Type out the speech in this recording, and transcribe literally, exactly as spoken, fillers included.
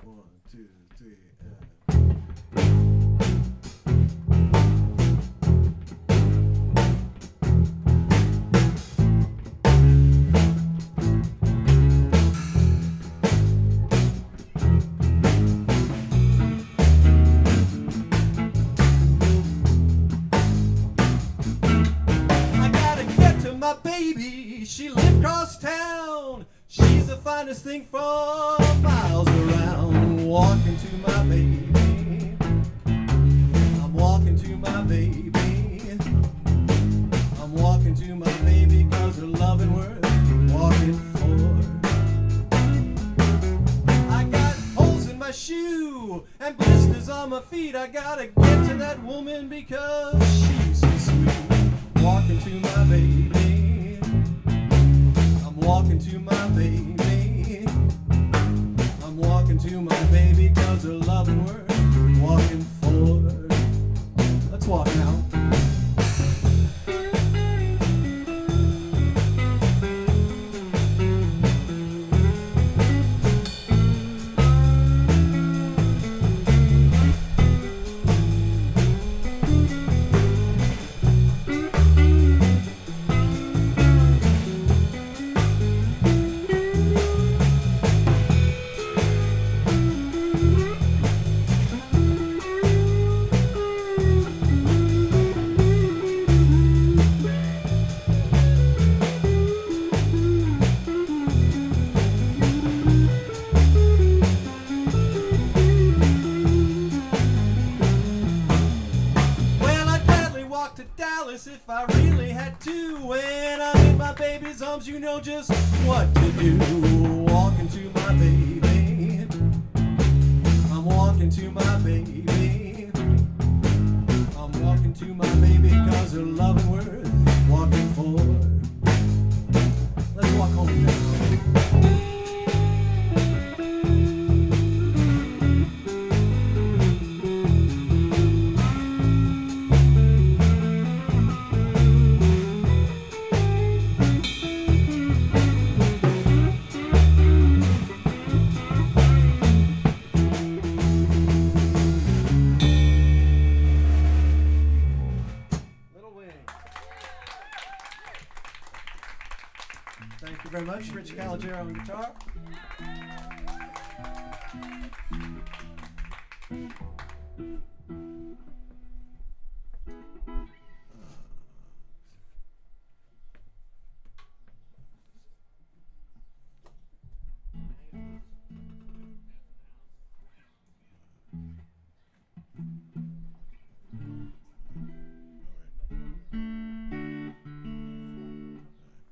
One, two, three, and... My baby, she lived across town. She's the finest thing for miles around. Walking to my baby, I'm walking to my baby, I'm walking to my baby, cause her loving worth walking for. I got holes in my shoe and blisters on my feet. I gotta get to that woman because she's so sweet. Walking to my baby, I'm walking to my baby, I'm walking to my baby, cause her loving worth walking forward. Let's walk now. To Dallas if I really had to. When I'm in my baby's arms, you know just what to do. Walking to my baby, I'm walking to my baby, I'm walking to my baby, cause her loving worth walking for. Let's walk home now. Thank you very much, Rich Calogero on guitar.